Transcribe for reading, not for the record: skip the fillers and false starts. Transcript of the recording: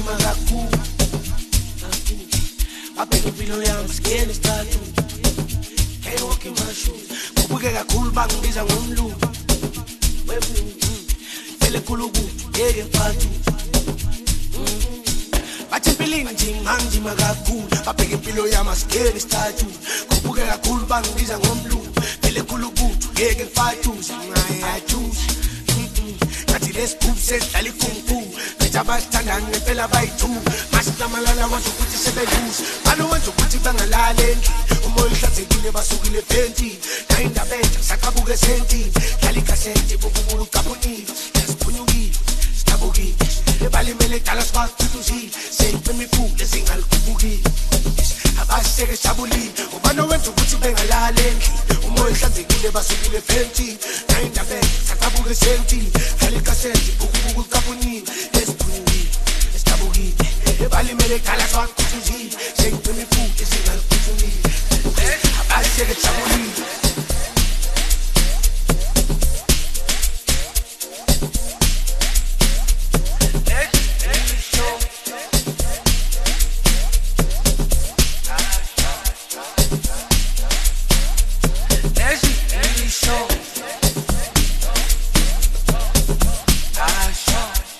magaku Abheka impilo yami sigene statu Can't walk in my shoes Kubuke kakhulu bangibiza ngomlungu Vele kulugu yeke mfatu Bathi impilini nje magaku Abheka impilo yami sigene statu Kubuke kakhulu bangibiza ngomlungu Vele kulugu yeke mfatu Let's poop says Dali Kung Fu. Metabastan and Nepela by two. Master Malala wants to put his loose. I don't want to put it on a lalen. Umolta Segile Basugile Penti. Nine the bench, Sakabuga Senti. Kalika Senti, Bubu Caponi. Yes, Punugi, Stabugi. The Balimele Talaspa to see. Say, me fool, the sing Al Kubugi. Abas Sabuli. Ubano went to put it on a lalen. Umolta Segile Basugile Penti. Nine the bench, Sakabuga Senti. Kalika Senti, Bubu Caponi. Yes, Punugi, Stabugi. The Balimele Talaspa.